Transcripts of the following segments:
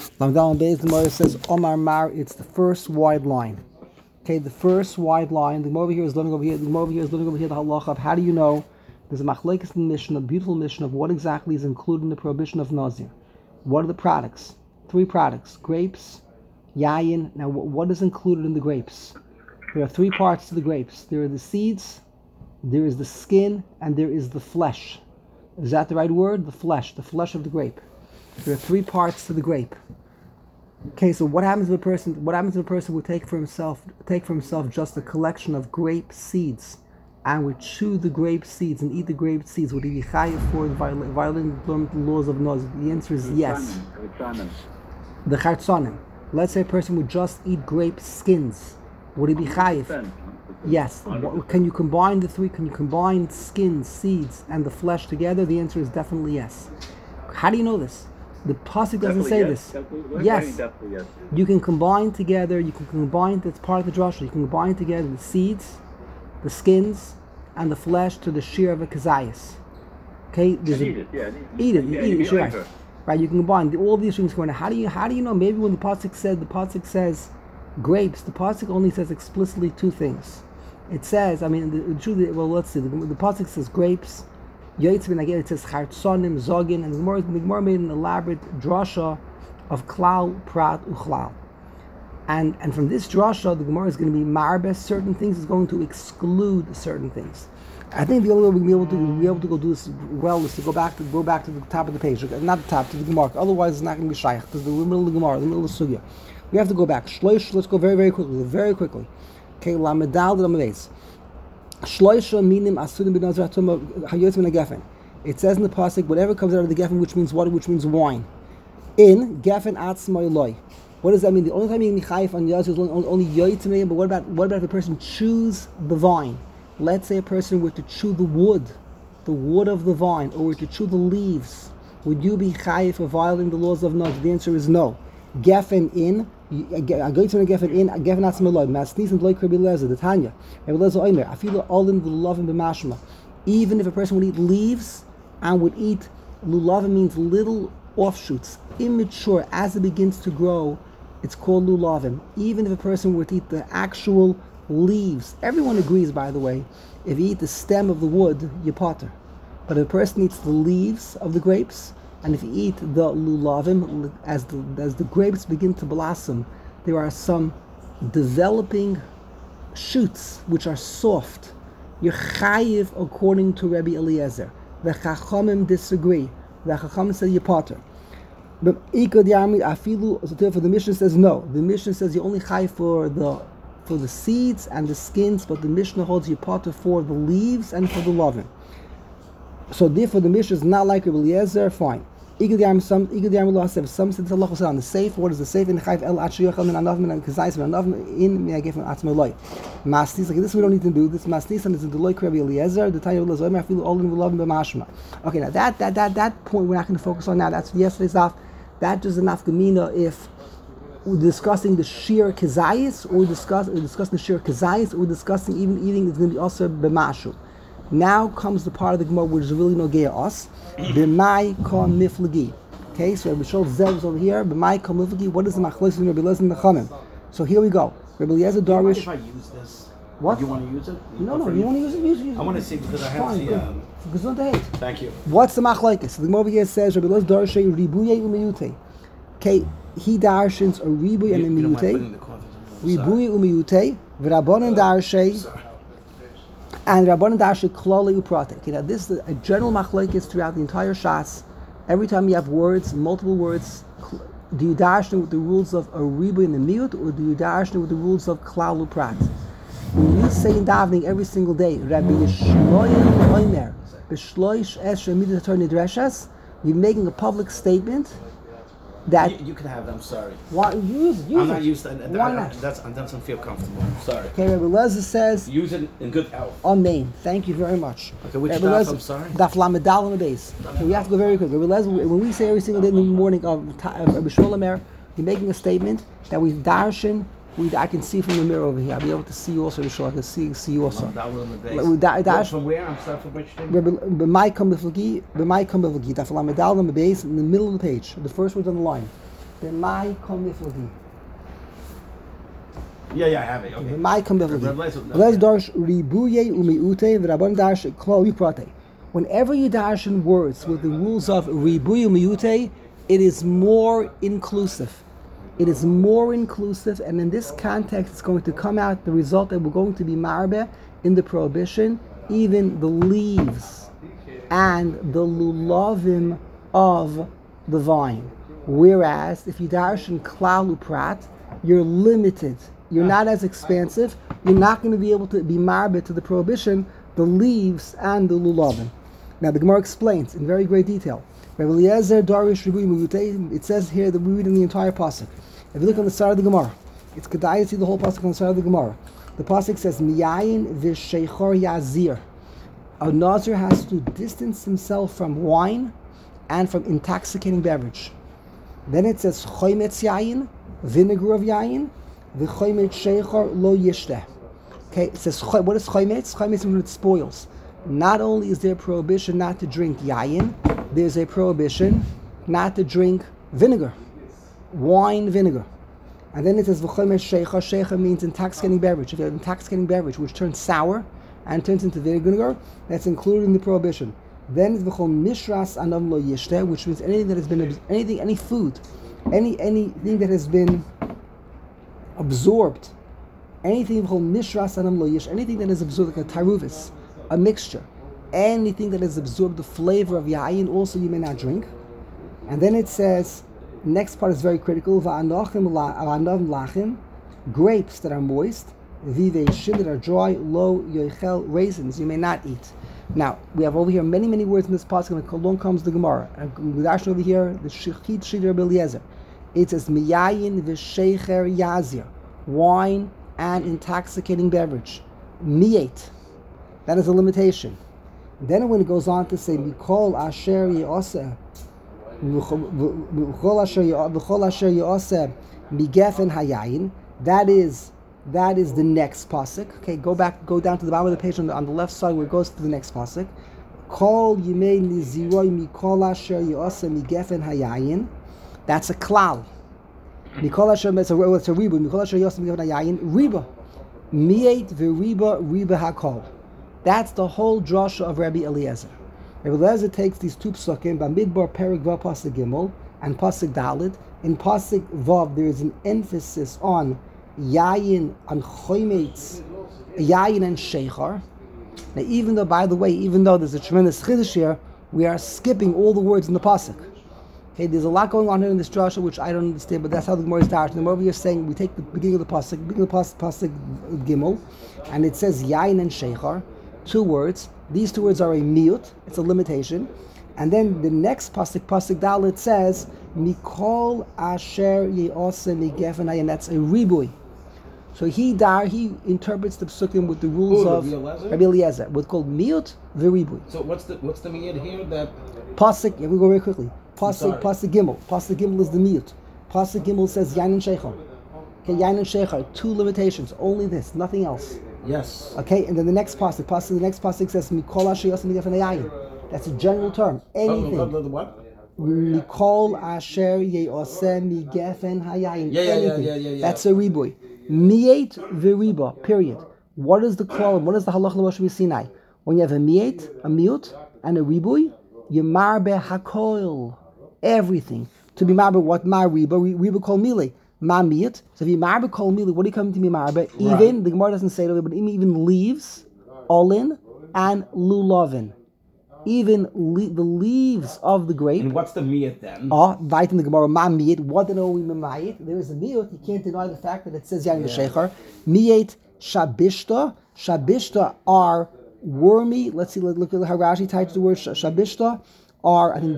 Lamdal Beis, the Gemara says Omar Mar. It's the first wide line. Okay, the first wide line. The Gemara over here is learning over here. The Gemara over here is learning over here the halacha of how do you know there's a machlekes in the mission, a beautiful mission of what exactly is included in the prohibition of nazir. What are the products? 3 products: grapes, yayin. Now, what is included in the grapes? There are 3 parts to the grapes. There are the seeds, there is the skin, and there is the flesh. Is that the right word? The flesh of the grape. There are 3 parts to the grape. Okay, so what happens if a person? What happens if a person would take for himself just a collection of grape seeds, and would chew the grape seeds and eat the grape seeds? Would he be chayiv for violating the laws of Nazir? The answer is yes. The chartzanim. Let's say a person would just eat grape skins. Would he be chayiv? Yes. Can you combine the 3? Can you combine skins, seeds, and the flesh together? The answer is definitely yes. How do you know this? The pasuk doesn't say this. Yes. You can combine together. That's part of the drasha. You can combine together the seeds, the skins, and the flesh to the shear of a kazayas. Okay. Eat it. Sure. Right. You can combine all these things. How do you know? Maybe when the pasuk says grapes, the pasuk only says explicitly 2 things. It says, let's see. The pasuk says grapes. It says chartzonim, zogin, and the Gemara made an elaborate drasha of klal, prat, uchlal. And from this drasha, the Gemara is going to be marbes certain things, is going to exclude certain things. I think the only way we'll be able to go do this well is to go back to the top of the page, not the top, to the Gemara. Otherwise, it's not going to be shaykh, because we're in the middle of the Gemara, the middle of the sugya. We have to go back. Shloish, let's go very, very quickly. Okay, lamedal de lamedes. Shloisha minim asudim b'nazir hatuma hayotz min gefen. It says in the pasuk, whatever comes out of the gefen, which means water, which means wine. In gefen atzmai loy. What does that mean? The only time you can be chayif on yazir is only yoytz min. But what about if a person chews the vine? Let's say a person were to chew the wood of the vine, or were to chew the leaves. Would you be chayif for violating the laws of nazir? The answer is no. Gefen in. Even if a person would eat leaves and would eat lulavim, means little offshoots, immature, as it begins to grow, it's called lulavim. Even if a person were to eat the actual leaves, everyone agrees, by the way, if you eat the stem of the wood, you potter. But if a person eats the leaves of the grapes, and if you eat the lulavim, as the grapes begin to blossom, there are some developing shoots which are soft. You're chayiv according to Rabbi Eliezer. The Chachamim disagree. The Chachamim say you potter. But for the Mishnah says no. The Mishnah says you only chayiv for the seeds and the skins, but the Mishnah holds you potter for the leaves and for the lovin. So therefore the Mishnah is not like Rabbi Eliezer. Fine. Some said this Allah on the safe. What is the safe? In chayv el atshiyachal min anavim and kazayis min anavim in me'agef atzmei loy. Masnis, like this we don't need to do. This masnis and is in the loy Rabbi Eliezer. The Tanya Eliezer. I feel all in the love b'mashma. Okay, now that point we're not going to focus on now. That's yesterday's off. That is enough gemina if we're discussing the sheer kazayis, or we're discussing the sheer kazayis, or we're discussing even eating is going to be also b'mashu. Now comes the part of the Gemara which is really no geya us. B'mai kon miflagi. Okay, so Rabbi Shol Zev over here. B'mai kon miflagi. What is the machlokes in Rabbi Eliezer and the Chachamim? So here we go. Rabbi Eliezer Darish. If I use this, what? You want to use it? No. You want to use it? Use it. I want to see because I have the. Gesundheit. Thank you. What's the machlokes? So the Gemara over here says Rabbi Eliezer Darish ribuye umiyute. Okay, he darshins a ribuye and a miyute. Ribuye umiyute. V'rabbanan Darshay. And Rabbanan Darshay klali uprate. Okay, now this is a general machlokes throughout the entire Shas. Every time you have words, multiple words, do you darshan with the rules of a ribu and a miut, or do you darshan with the rules of klal uprat? When you say in davening every single day, Rabbi Yishloim Omer, B'shloish Esher Midat Torah Nidreshes, you're making a public statement that you can have them. Sorry. Why use it? I'm not used to it. Why not? That doesn't feel comfortable. Sorry. Okay, Rabbi Eliezer says use it in good health. Amen. Thank you very much. Okay, which daf? I'm sorry. Daf lamedal on the base. Okay, we have to go very quick. Rabbi Eliezer, when we say every single day in the morning of Rabbi Shlomo, you're making a statement that we darshan. I can see from the mirror over here. I'll be able to see you also. I can see you also. From where? I'm sorry, from which thing? B'mai kam b'flagi, daf lamedal on the base in the middle of the page. The first word on the line. B'mai kol miflagi. Yeah, I have it. Okay. B'mai kol Reb miflagi. Lezer- Let's darsh ribuye umiute v'rabban darsh klal yiprate. Whenever you dash in words with the rules of ribuye umiute, it is more inclusive. It is more inclusive, and in this context, it's going to come out the result that we're going to be marbe in the prohibition, even the leaves and the lulavim of the vine. Whereas if you dash in klal uprat, you're limited. You're not as expansive. You're not going to be able to be marbe to the prohibition, the leaves and the lulavim. Now the Gemara explains in very great detail. Rabbi Eliezer Darish Ribuy Mugutei. It says here that we read in the entire pasuk. If you look on the side of the Gemara, it's kedai to see the whole pasuk on the side of the Gemara. The pasuk says Miyayin v'sheichor yazir. A nazir has to distance himself from wine and from intoxicating beverage. Then it says choymetz yayin, vinegar of yayin, v'choymetz sheichor lo yishteh. Okay, it says what is choymetz? Choymetz means when it spoils. Not only is there a prohibition not to drink yayin, there's a prohibition not to drink vinegar, wine vinegar. And then it says v'chomer sheicha. Sheicha means intoxicating beverage. If you have intoxicating beverage which turns sour and turns into vinegar, that's included in the prohibition. Then it's v'chol mishras anam lo yishteh, which means anything that has been any food, anything that has been absorbed, anything v'chol mishras anam lo yishteh, anything that is absorbed like a taruvis, a mixture, anything that has absorbed the flavor of yayin, also you may not drink. And then it says, next part is very critical, va'anochem lachim, grapes that are moist, v'veishim that are dry, lo yoichel, raisins you may not eat. Now, we have over here many words in this pasuk, and along comes the Gemara. And we dash over here, the Shechit Shidr Rabbi Eliezer. It says, miyayin v'sheicher yazir, wine and intoxicating beverage. Miyet, that is a limitation. Then when it goes on to say, Mikol asher ye'oseh, V'chol asher ye'oseh migefen hayayin, that is the next pasuk. Okay, go down to the bottom of the page on the left side where it goes to the next pasuk. Kol yimei niziroi mikol asher ye'oseh migefen hayayin. That's a klal. Mikol asher, it's a riba. Mikol asher ye'oseh migefen hayayin, riba. Miet v'riba hakol. That's the whole drasha of Rabbi Eliezer. Rabbi Eliezer takes these two psukim, Bamidbar Perik Vav Pasuk Gimel and Pasuk Dalet. In Pasuk Vav, there is an emphasis on yayin, on choymetz, yayin and sheichar. Now, even though there's a tremendous chiddush here, we are skipping all the words in the pasuk. Okay, there's a lot going on here in this drasha which I don't understand, but that's how the Gemara is darshing. The Gemara here is saying we take the beginning of the pasuk, pasuk Gimel, and it says yayin and sheichar. Two words. These two words are a miyut. It's a limitation. And then the next pasuk Dalet says mikol asher ye'oseh migefen hayayin. That's a ribui. So he interprets the psukim with the rules of Rabbi Eliezer. What's called miyut v'ribui. So what's the miyut here? That pasuk. Yeah, we go very quickly. Pasuk Gimel. Pasuk Gimel is the miyut. Pasuk Gimel says yayin and sheichar. Okay, yayin and sheichar. Two limitations. Only this. Nothing else. Yes. Okay, and then the next pasuk says Mikol asher ye'oseh migefen hayayin. That's a general term. Anything. What? Mikol asher ye'oseh migefen hayayin. Yeah. That's a ribui. Miet v'riba. Period. What is the kolam? What is the halach l'Moshe Sinai? When you have a miet, a miut, and a ribui, you marbe hakoil. Everything. To be marbe, what mar riba? Riba kol mili. Mamiyat. So if you marbe kol mili, what are you coming to be marbe? Even the Gemara doesn't say it, but even leaves, olin, and lulavin. Even the leaves of the grape. And what's the miyat then? Vayt in the Gemara, mamiyat. What do we mamayit? There is a miyut. You can't deny the fact that it says yayin v'sheichar. Miyat shabishta. Shabishta are wormy. Let's see. Look at how Rashi types the word shabishta. Are I think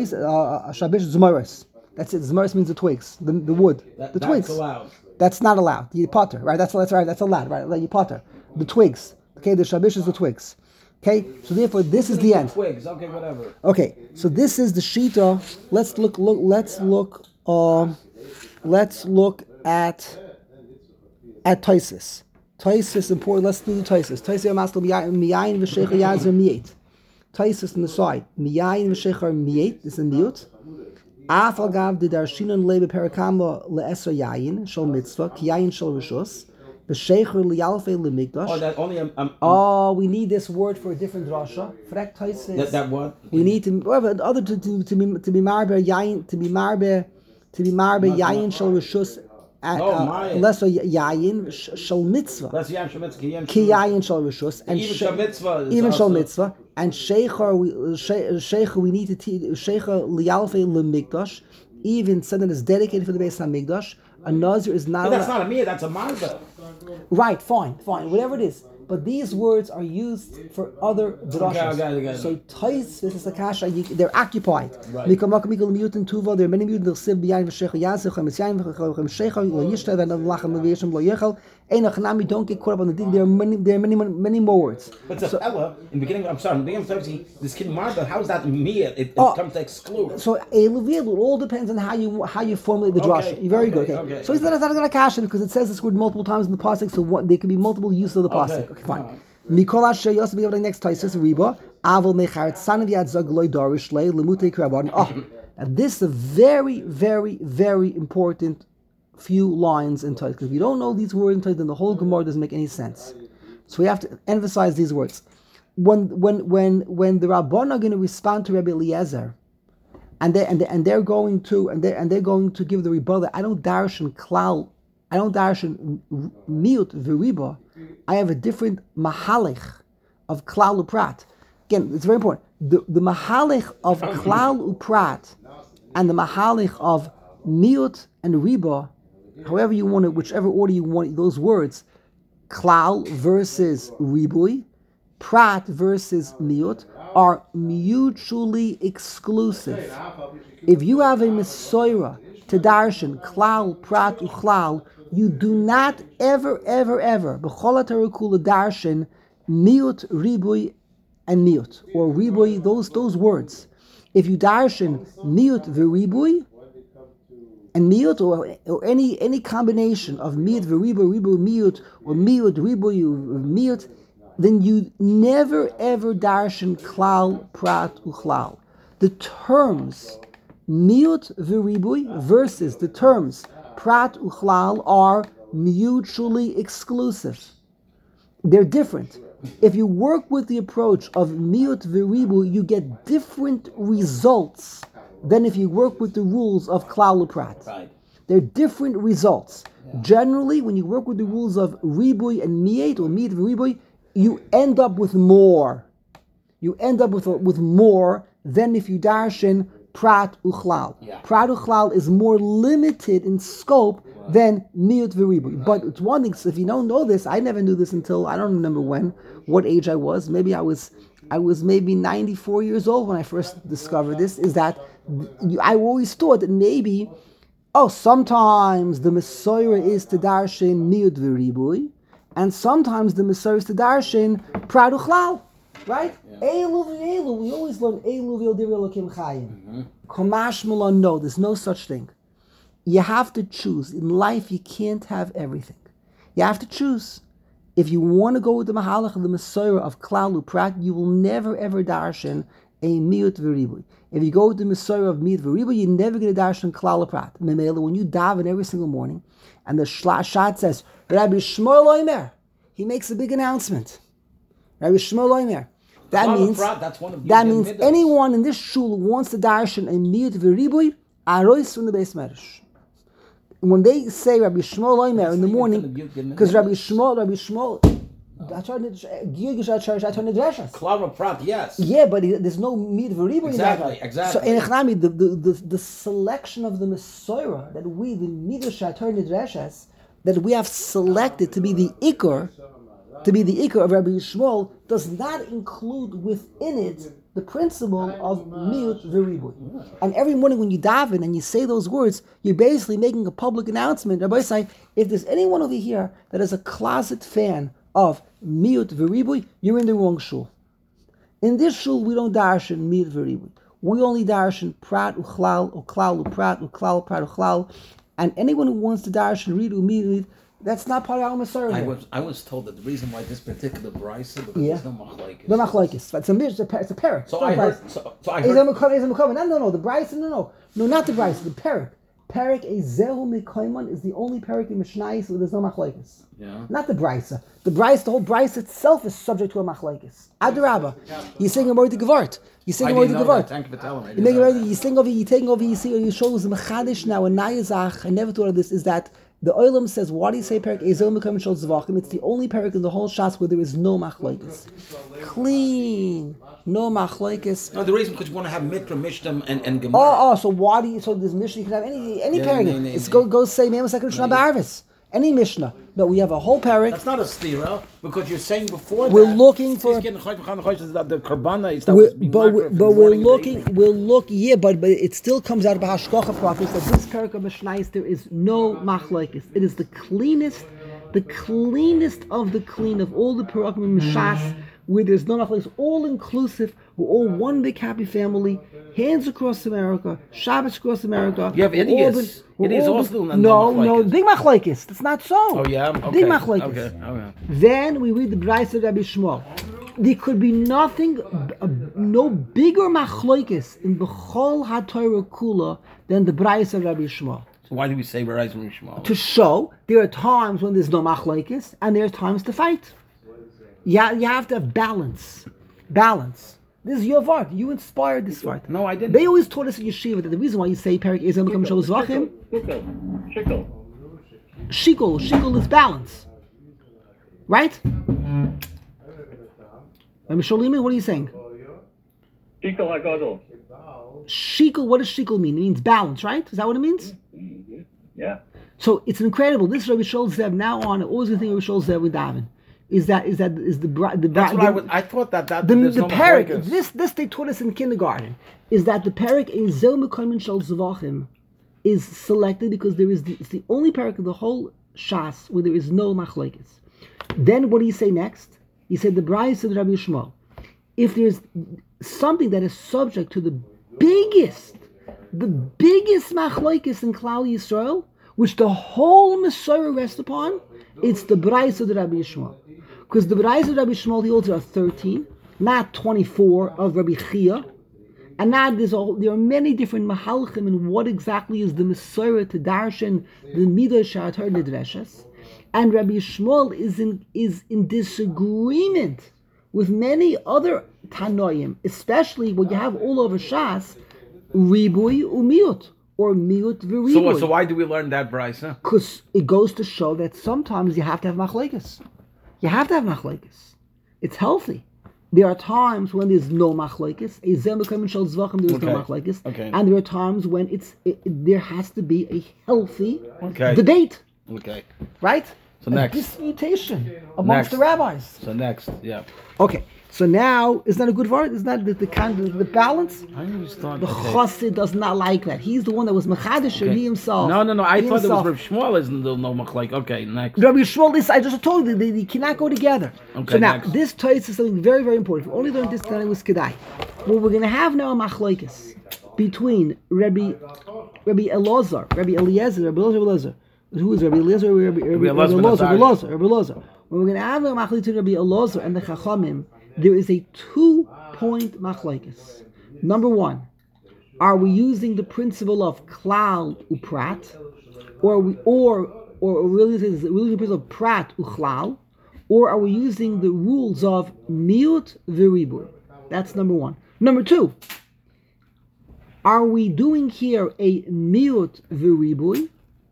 shabish zmaris. That's it. Zmaris means the twigs, the wood, the twigs. That's allowed. That's not allowed. The potter, right? That's right. That's allowed, right? Like you potter, the twigs. Okay, the shabish is the twigs. Okay, so therefore this is the end. Twigs. Okay, whatever. Okay, so this is the shita. Let's look at Taisis. Taisis important. Let's do the Taisis. Taisis amaskel miyayin v'sheichar yazir miyet. Taisis on the side. Miyayin v'sheichar miyet is a miyut. Afal gav the darshinon lebe perakama le'esra yayin shel mitzvah ki yayin shel rishus b'sheicher liyalfe lemikdash. Oh, that only Oh, we need this word for a different drasha. Frek Taisis. that what? We need to other to be marbe yayin to be marbe yayin shel rishus. Lesser yayin shel mitzvah. That's yayin shel mitzvah. Ki yayin shel rishus and Even shel mitzvah. Even shel mitzvah and sheicher we need to teach sheicher liyalfe lemikdash. Even something that's dedicated for the base Hamikdash. A nazir is not. But that's not a mir. That's a marba. Right, fine, whatever it is. But these words are used for other drashas. Okay. So tais, this is the kasha. They're occupied. Right. There are many mutant siv b'yayin v'sheicha yazich v'misyayin v'sheicha lo yishta v'navlachem v'yeshem lo yechel. Einachanami, don't get caught up on the thing. There are many more words. But so, Ella, in the beginning, I'm sorry, in the beginning of the this kid marba, how is that mir? It comes to exclude. So it all depends on how you formulate the drasha. Okay, Very good. okay. So it's not going to kasha because it says this word multiple times in the pasuk. So there can be multiple uses of the pasuk. Okay, fine. Mikol asher yosef be able to next taisus riba avol mecharet sanav yad zog loy darish lei lemutei krabon. Oh, and this is a very, very, very important few lines in Torah. Because if you don't know these words in Torah, then the whole Gemara doesn't make any sense. So we have to emphasize these words. When the Rabban are going to respond to Rabbi Eliezer, and they're going to give the rebuttal, I don't darshan klal, I don't darshan miut v'riba. I have a different mahalich of klal uprat. Again, it's very important. The mahalich of klal uprat and the mahalich of miut and riba, however you want it, whichever order you want those words, klal versus ribui, prat versus miut, are mutually exclusive. If you have a mesoira to darshan klal, prat, uchlal, you do not ever b'chol haTorah darshan miut, ribui, and miut, or ribui, those words. If you darshan miut v'ribui and miut, or any combination of miut v'ribui, ribui, miut, or miut, ribui, miut, then you never ever darshan klal, prat, uchlal. The terms miut v'ribui versus the terms prat, uchlal are mutually exclusive. They're different. If you work with the approach of miut v'ribu, you get different results than if you work with the rules of klal uprat. Right. They're different results. Yeah. Generally, when you work with the rules of ribui and miet, or miet v'ribui, you end up with more. You end up with more than if you darshan prat uchlal. Yeah. Prat uchlal is more limited in scope than miut v'ribu. But it's one thing. So if you don't know this, I never knew this until I don't remember what age I was. Maybe I was maybe 94 years old when I first discovered this. Is that I always thought that maybe sometimes the mesoira is to darshan miut v'ribui, and sometimes the mesoira is to darshan prat uchlal. Right? Elu v'elu. We always learn elu v'yodir elokim chayim. Komash malon. No, there's no such thing. You have to choose. In life, you can't have everything. You have to choose. If you want to go with the mahalach of the mesoira of klal uprat, you will never ever darshan a miut v'ribui. If you go with the mesoira of miut v'ribui, you're never going to darshan klal uprat. Memela, when you daven every single morning, and the shad says, Rabbi Shmuel Omer, he makes a big announcement. Rabbi Shmuel Omer. That means anyone in this shul who wants to darshan a miut v'ribui, arois from the beis medrash. When they say Rabbi Shmuel Omer in the morning, because Rabbi Shmuel, Klal Prat, yes. Yeah, but there's no miut v'ribui. Exactly. So in Echnami, the selection of the mesoira that we, the midrash Torah Nidreshes, that we have selected to be the ikar of Rabbi Shmuel, does not include within it the principle of miut v'ribui. And every morning when you daven and you say those words, you're basically making a public announcement. Rabbi say, if there's anyone over here that is a closet fan of miut v'ribui, you're in the wrong shul. In this shul, we don't darshan miut v'ribui. We only darshan prat uchlal, or klal uprat, uklal prat uchlal. And anyone who wants to darshan ridu miut That's not part of our Masorah. I was told that the reason why this particular brisa because Yeah. there's no machlekes. No machlekes. It's a parak. So I heard. So I heard. No, the Bryce, no, not the Bryce, the parak. Parak Ezehu Mikoimon is the only parak in Mishnayos where there's no machlekes. Yeah. Not the Bryce. The whole Bryce itself is subject to a machlekes. Adrabah. You're saying a word to Gevart. You're saying a word to Gevart. Thank you for telling me. You taking over, you see, you show us the Mechadish now, a Nayazach, I never thought of this, is that the Olam says, why do you say Parak Ezehu Mikoimon Shol Zvachim? It's the only parak in the whole Shas where there is no machlekes. Clean. No machlekes. No, the reason because you want to have Mitra, Mishtam, and Gemara. So why do you? So this Mishnah you can have any parak. It's go say Mem Second Mishnah B'Arvis. Any Mishnah. No, we have a whole parak. That's not a stira because you're saying before we're looking for. The Karbana is but it still comes out of Hashkocha prophets that this parak of Mishnayos there is no machlekes. It is the cleanest of the clean of all the parakim in Mishas. Where there's no machlekes, all inclusive, we're all one big happy family, hands across America, Shabbos across America. You have idiots. Idiots also no, big machlekes. That's not so. Oh yeah? Okay. Big machlekes. Okay. Then we read the Brayso of Rabbi Shmuel. There could be nothing, no bigger machlekes in B'chol HaTorah Kula than the Brayso of Rabbi Shmuel. So why do we say Rabbi Shmuel? To show there are times when there's no machlekes and there are times to fight. You have to have balance. This is your vart. You inspired this vart. No, I didn't. They always taught us in yeshiva that the reason why you say Perik Ezehu Mikoimon Shol Zvachim. Shikol is balance. Right? Sholimin, what are you saying? Shikol, what does shikol mean? It means balance, right? Is that what it means? Yeah. So it's incredible. This Rabbi Shol Zev now on, always the thing Rabbi Shol Zev with Davin. I thought that the no parak. This they taught us in kindergarten is that the parak Ezehu Mikoimon Shol Zvachim is selected because it's the only parak of the whole Shas where there is no machlekes. Then what do you say next? He said the Brayso of Rabbi Shmuel. If there's something that is subject to the biggest machlekes in Klal Yisrael, which the whole Masorah rests upon, it's the Brayso of Rabbi Shmuel. Because the Brayso of Rabbi Shmuel, the older are 13, not 24 of Rabbi Chia. And now there are many different mahalchim in what exactly is the Masorah to darshan the Midah Sha'atar Nidreshes. And Rabbi Shmuel is in disagreement with many other Tanoim, especially when you have all over Shas, Ribui Umiut, or Miut V'Ribui. So why do we learn that, Bryce? Because it goes to show that sometimes you have to have machlekes. You have to have machlekes. It's healthy. There are times when there's no machlekes. Ezehu Mikoimon Shol Zvachim, there is no machlekes. Okay. And there are times when there has to be a healthy debate. Okay. Right? So next. Disputation amongst the rabbis. So next, yeah. Okay. So now, is that a good word? Is that the kind of the balance? I always thought the Chassid does not like that. He's the one that was Mechadish he himself. No. I thought it was Rabbi Shmuel isn't no machlek. Okay, next. Rabbi Shmuel, I just told you, they cannot go together. Okay, so now, next. this Toys is something very, very important. If we only learned this time with Kedai. Well, we're going to have now a machlekes between Rabbi Elazar, Rabbi Eliezer. Who is Rabbi Eliezer? Rabbi Elazar. When we're going to have a machlekes between Rabbi Elazar and the Chachamim, there is a 2-point machlekes. Number one, are we using the principle of klal uprat, or really the principle of prat uchlal, or are we using the rules of miut v'ribur? That's number one. Number two, are we doing here a miut v'ribur,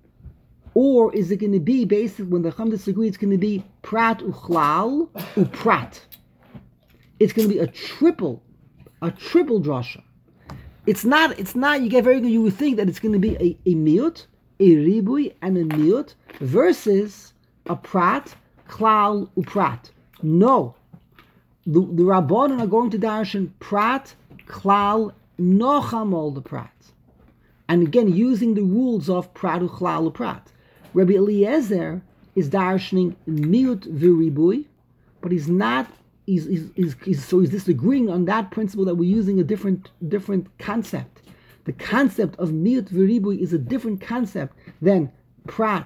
or is it going to be basically when the Chacham disagree? It's going to be prat uchlal uprat. It's going to be a triple drasha. It's not, you get very good, you would think that it's going to be a miut, a ribui, and a miut, versus a prat, klal, uprat. No. The Rabbanan are going to darshan prat, klal, nochamol the prat. And again, using the rules of prat, klal, uprat. Rabbi Eliezer is darshaning miut v'ribui, but he's not. He's disagreeing on that principle that we're using a different concept. The concept of miut v'ribui is a different concept than prat,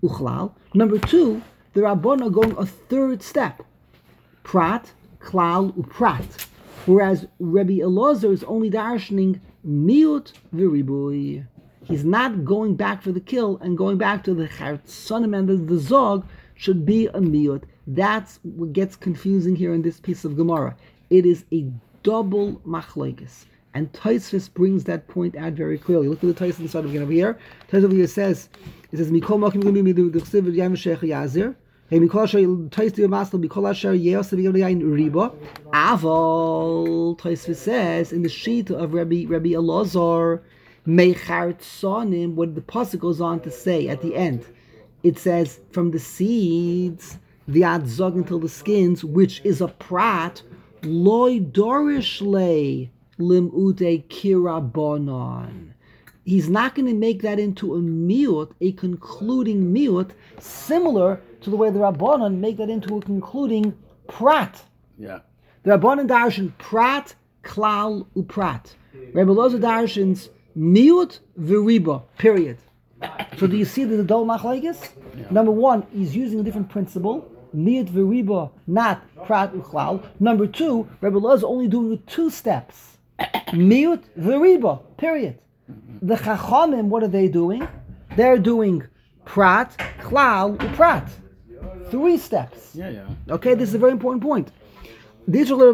uchlal. Number two, the Rabbanan are going a third step. Prat, klal, uprat. Whereas Rabbi Elazar is only darshaning miut v'ribui. He's not going back for the kill and going back to the chartzonim and the zog should be a miut. That's what gets confusing here in this piece of Gemara. It is a double machlokes. And Tosfos brings that point out very clearly. Look at the Tosfos inside of over here. Tosfos over here says, Mikol Makim Gumi the Chsiv Yam Sheikh Yazir. Hey, Mikol Asher Tosfos Masl Mikol Asher Yosef Yain Riba. Aval Tosfos says in the sheet of Rabbi Elazar, Mechartzonim, what the pasuk goes on to say at the end. It says from the seeds, the adzog until the skins, which is a prat, loy dorish lay. Lim'ute kirabonon. He's not going to make that into a miut, a concluding miut, similar to the way the Rabbanon make that into a concluding prat. Yeah. The Rabbanon darshan prat, klal, uprat. Rabbi Elazar darshan's miut v'riba, period. So do you see the dol machlokes? Yeah. Number one, he's using a different principle. Miut v'riba, not prat uchlal. Number two, Rabbi Elazar only doing it 2 steps. Miut v'riba, period. The Chachamim, what are they doing? They're doing prat, klal, uprat. 3 steps. Yeah. Okay, this is a very important point. These are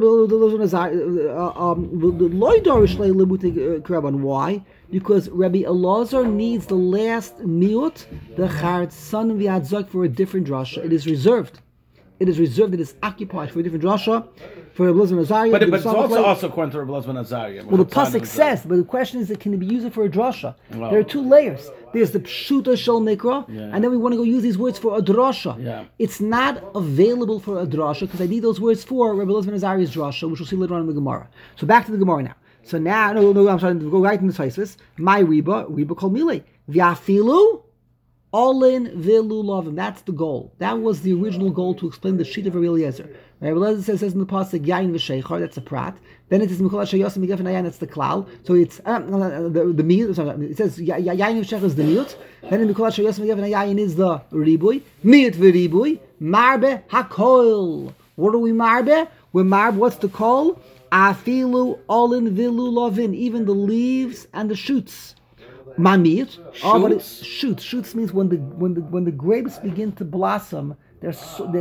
why? Because Rabbi Elazar needs the last miut, the chartzonim and the adzog for a different drasha. It is reserved. It is occupied for a different drasha. For Rabbi Elazar Azariah. But it's also according to Rabbi Elazar Azariah. Well, the pasuk says, but the question is, can it be used for a drasha? Wow. There are 2 layers. There's the pshuta shel mikra, and then we want to go use these words for a drasha. Yeah. It's not available for a drasha because I need those words for Rabbi Elazar Azariah's drasha, which we'll see later on in the Gemara. So back to the Gemara now. So now, I'm trying to go right into the Tosfos. My riba kol mile v'afilu. Olin vilulavim. That's the goal. That was the original goal to explain the sheet of Rabbi Eliezer. Rabbi Eliezer says in the pasuk yain v'sheichar. That's a prat. Then it is mikol asher yosem migefen ayin. That's the klal. So it's the meat. It says yain v'sheichar is the miut. Then in mikol asher yosem migefen ayin is the ribui. Miut v'ribui. Marbe hakol. What are we marbe? We're marbe. What's the kol? Afilu olin vilulavin. Even the leaves and the shoots. Mamir. Shoots. Shoots means when the grapes begin to blossom, they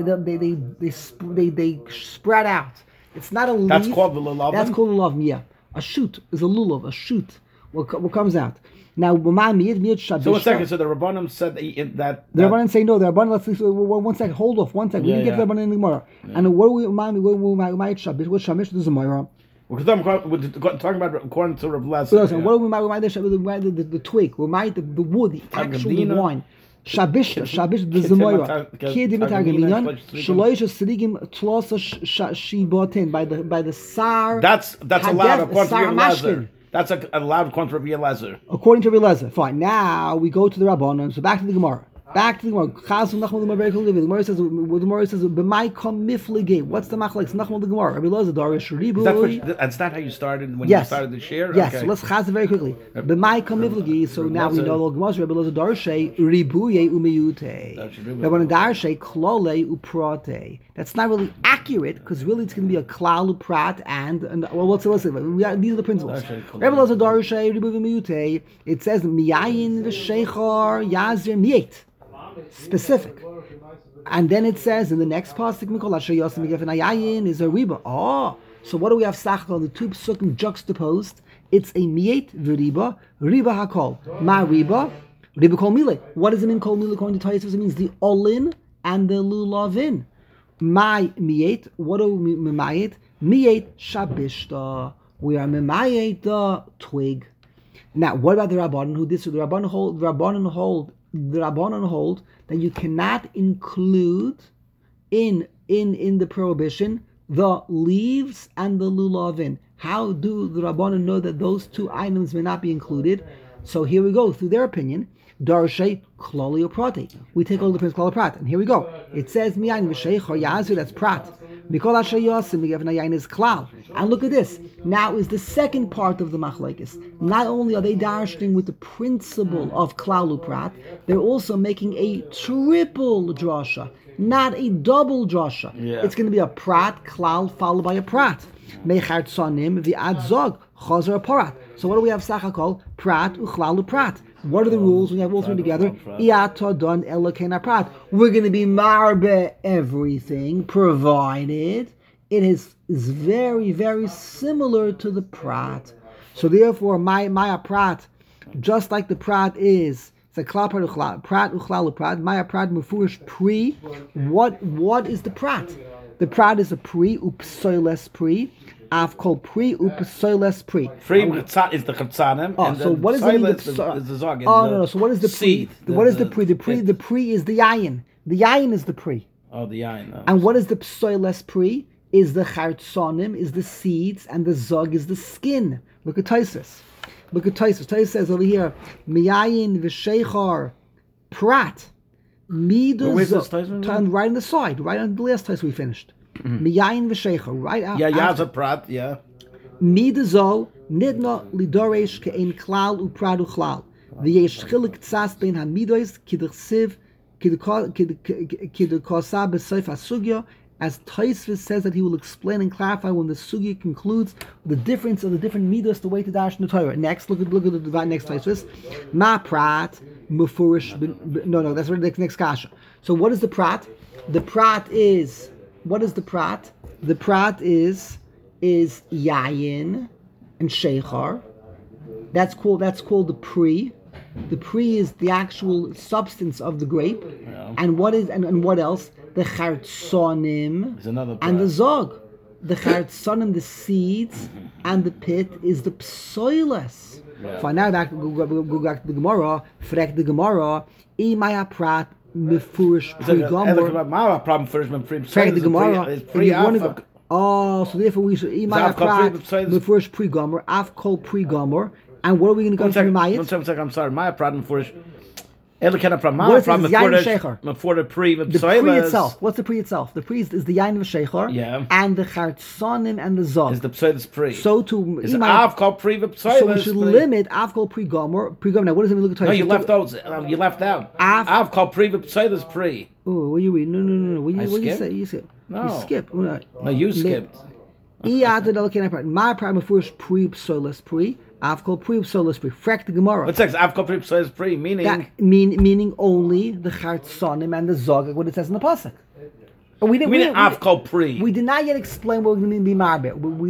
spread out. It's not a leaf. That's called the lulav. That's called the lulav. Yeah, a shoot is a lulav. A shoot. What comes out now? Mamir shabishta. So 1 second. So the Rabbanim said that the Rabbanim say no. The Rabbanim. Let's 1 second. Hold off 1 second. We didn't get the Rabbanim in the Gemara. And what do we Mamir? What shabish? What shabish? This is a Gemara. Because I'm talking about according to Rav Lezer. What do we remind the twig? We remind the wood, the actual wine. Shabish, the Zemoira. Kid Mitargaminan. Shaloish Sidigim Tlosa Shibotin by the Sar. That's allowed according to Rav Lezer. That's allowed according to Rabbi Eliezer. According to Rabbi Eliezer. Fine. Now we go to the Rabbanon. So back to the Gemara. The Gemara says, "B'may kom miflige." What's the machlekes? Nachman the Gemara. Rabbi Elazar Darish Ribu. That's not how you started when you started the share. Yes. Okay. So let's chaz it very quickly. B'may kom miflige. So now we know the Gemara. Rabbi Elazar Darish Ribuye umiyute. Rabbi Darish klole uprate. That's not really accurate because really it's going to be a klal uprat and what's the listen? These are the principles. Rabbi Elazar Darish Ribu umiyute. It says miyayin v'sheichar yazir miyet. Specific. And then it says in the next pasuk, Mikol Asher Yosem Migefen Ayin is a riba. Oh, so what do we have sachal on the 2 psukim juxtaposed? It's a miet v'riba, riba hakol. Ma riba kol mile. What does it mean kol mile according to Tosfos? It means the olin and the lulavin. My miet, what do we mimayet? Miet shabishta. We are mimayet the twig. Now, what about the Rabbanon who did so? The Rabbanon hold that you cannot include in the prohibition the leaves and the lulavin. How do the Rabbanon know that those 2 items may not be included? So here we go, through their opinion, Darshay Klali or Prati. We take all the principle of Prat, and here we go. It says Miyan V'Sheichar Yazir, that's Prat. Mikol Asher Yosim Migefen Hayayin is klal. And look at this. Now is the second part of the machlekes. Not only are they darshing with the principle of klal uprat, they're also making a triple drasha, not a double drasha. Yeah. It's going to be a prat klal followed by a prat. Mechar tzonim v'ad zog chazer parat. So what do we have? Sachakol prat uchlal uprat. What are the rules when you have all three together? We're going to be marbe everything, provided it is very, very similar to the prat. So therefore, my prat, just like the prat is, it's a klal prat uchlal prat, maya prat mufurish pri. What is the prat? The prat is a pri upsoiles pri. I've called pri upsoiles pri. Pri is the chatzanim. Oh, so what is the zog? No. So what is the seed? Pri? What is the pri? The pri is the yayin. The yayin is the pri. Oh, the yayin. No. And what is the psoiles pri? Is the chartsonim, is the seeds, and the zog is the skin. Look at Taisus. Taisus says over here, miyayin v'sheichar prat. Where's this Taisus? Right on the side, right on the last Taisus we finished. Miyayin v'sheichar, right out. Yeah, Yaza prat, yeah. Midazo nidna lidoresh ke'en klal uprat uchlal. V'yesh chilik tzas ben hamidois kidchsiv kidkosa b'seif hasugya. As Taisvis says that he will explain and clarify when the sugya concludes the difference of the different midos, the way to dash in the Torah. Next, look at the next Taisvis. Ma prat mufurish. No, that's the next kasha. So what is the prat? The prat is, what is the prat? The prat is yayin and sheichar. That's called the pri. The pri is the actual substance of the grape. Yeah. And what is and what else? The chartsonim and the zog. The chartsonim, the seeds, and the pit is the psoiles. Yeah. Fine, now go back to the Gemara. Frek the Gemara. Imaya prat mefurish pri gomer. My problem first when pri. Frek the Gemara. Oh, so therefore we should imaya prat mefurish pri gomer. Af kol pri gomer. And what are we going to go through Mayit? One second, I'm sorry. My problem first. What is the pri? The pri itself. What's the pri itself? The pri is the yain v'sheichar. Yeah. And the chartsonim and the zog. Is the psoiles pri? So to is av kol pri v'psoiles. So we should limit av kol pri gomer. Pri gomer. Now what does it mean? Look at no, you left out. You left out. Av kol pri v'psoiles pri. Oh, what do you read? No. What do you say? You skip. No. You skip. No, you skipped. My prime first pri psoiles pri. I've called pri psoiles pri. Frek the Gemara. What says I've called pri psoiles pri? Meaning only the chartsonim and the zog, like what it says in the pasuk. We did not yet explain what we're going to be marbet. We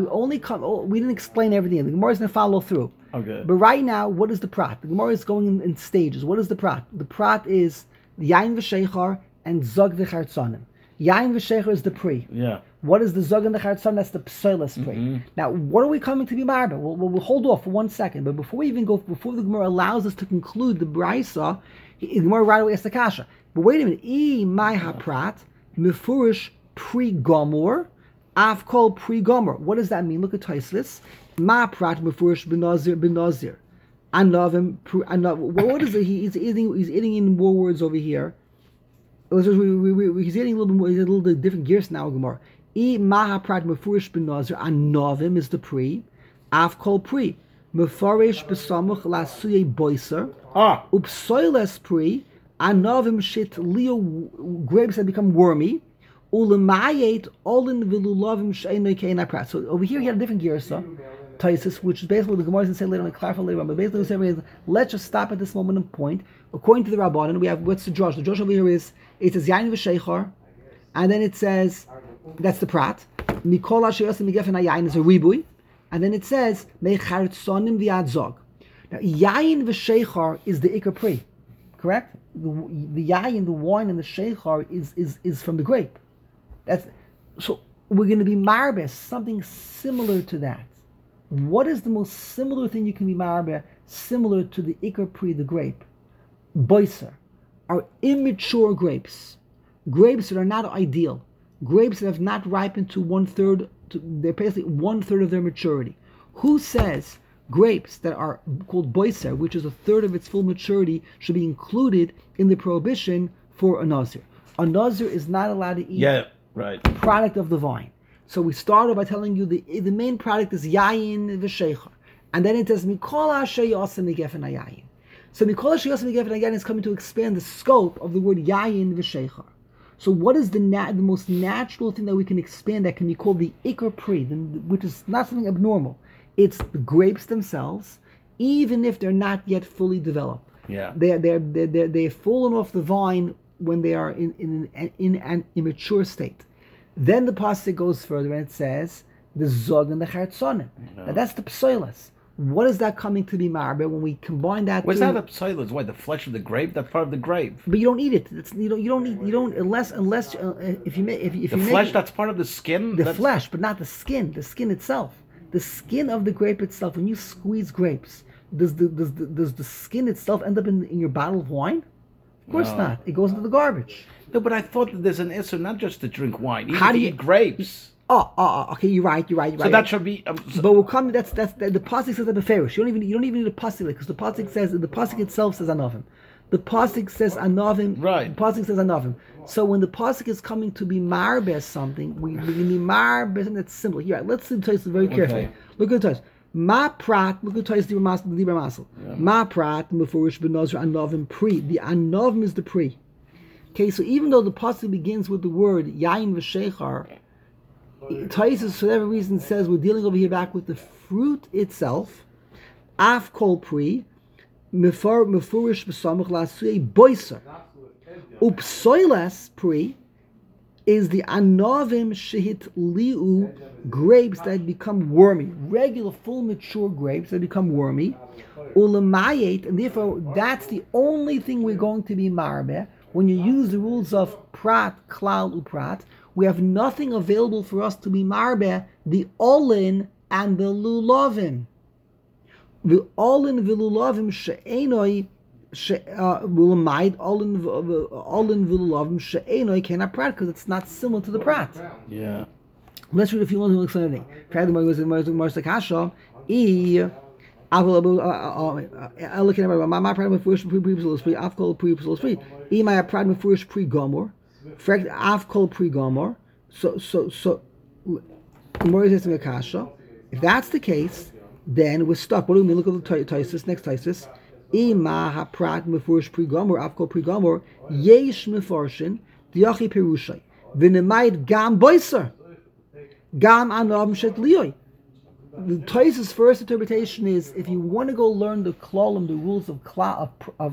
didn't explain everything. The Gemara is going to follow through. Okay. But right now, what is the prat? The Gemara is going in stages. What is the prat? The prat is yain v'sheichar and zog v'chartsonim. Yain v'sheichar is the pri. Yeah. What is the zog and the chartson? That's the psoiles pri. Mm-hmm. Now, what are we coming to be marba? We'll hold off for 1 second. But before the Gemara allows us to conclude the brisa, the Gemara right away asks the kasha. But wait a minute. My haprat mefurish pri gomor, av kol pri gomor. What does that mean? Look at Taisvis. Ma prat mefurish benazir. Anavim. What is it? He's eating in more words over here. He's eating a little bit more. He's a little bit different gears now. Gemara. Mahaprat mefurish benazir anovim is the pri, av kol pri mefurish besamuch lasuye boiser. Upsoiles pri anovim shit leo grapes that become wormy. Ulemayet olin vilulavim she'enoi ke'enai prat. So over here he had a different girsa, Taisus, which is basically what the Gemara is going to say later on, clarify later on. But basically what we're saying is, let's just stop at this moment and point. According to the Rabbanan, we have what's the Josh? The Josh over here is it says yain v'sheichar, and then it says. That's the prat. Mikola sheyosim migefen hayayin is a ribui, and then it says mechartsonim v'ad zog. Now yayin v'sheichar is the ikar pri, correct? The yayin, the wine, and the sheichar is from the grape. That's so we're going to be marbeh, something similar to that. What is the most similar thing you can be marbeh, similar to the ikar pri, the grape? Boiser are immature grapes that are not ideal. Grapes that have not ripened to 1/3, they're basically 1/3 of their maturity. Who says grapes that are called boiser, which is 1/3 of its full maturity, should be included in the prohibition for a nazir? A nazir is not allowed to eat Right. product of the vine. So we started by telling you the main product is yayin v'sheichar, and then it says mikol asher yosem migefen hayayin. So mikol asher yosem migefen hayayin is coming to expand the scope of the word yayin v'sheichar. So what is the most natural thing that we can expand that can be called the ikar pri, which is not something abnormal? It's the grapes themselves, even if they're not yet fully developed. Yeah. They've fallen off the vine when they are in an immature state. Then the pasuk goes further and it says the zog and the chartzonim. Now that's the psoilas. What is that coming to be marbe when we combine that? What's that the psoilas? Why the flesh of the grape? That's part of the grape. But you don't eat it. You don't unless if you flesh that's part of the skin. The flesh, but not the skin. The skin itself. The skin of the grape itself. When you squeeze grapes, does the skin itself end up in your bottle of wine? Of course not. It goes into the garbage. No, but I thought that there's an issue not just to drink wine, even How do to you eat grapes. Okay, you're right. So that should be. But we'll come. That's the pasuk says that beferish. You don't even need a pasuk because the pasuk itself says anavim. The pasuk says anavim. Right. The pasuk says anavim. So when the pasuk is coming to be marbe something, we can be marbe something that's simple. Here, let's see the Tosfos very carefully. Look at the Tosfos. Ma prat. Look at the Tosfos the Libra Masel. Ma prat mefurish benazir anavim pri. The anavim is the pri. Okay, so even though the pasuk begins with the word yain v'sheichar, Tosfos for whatever reason says we're dealing over here back with the fruit itself. Af kol pri mefurish b'samach la'asuyei boiser. Upsoilas pri is the anavim shehit liu, grapes that become wormy, regular full mature grapes that become wormy. Ulamayet, and therefore that's the only thing we're going to be marbe. When you use the rules of prat, klal, uprat, we have nothing available for us to be marbe, the olin and the lulavim. The olin v'lulavim she'enoi Olin v'lulavim she'enoi cannot prat because it's not similar to the prat. Yeah. Let's read a few more to explain anything. Looking at my pride with first pre-pre-pre afkol pre-pre pre my pride with first pre-gomor afkol pre-gomor. So Gemara says to me kasha. If that's the case, then we're stuck. What do we mean? Look at the Tosfos, next Tosfos. Ima haprat mefurish pre-gomor afkol pre-gomor yesh meforshin diachi perushay v'nemayit gam boiser gam anav shet liyoi. The Tosfos' first interpretation is if you want to go learn the klalim, the rules of prat,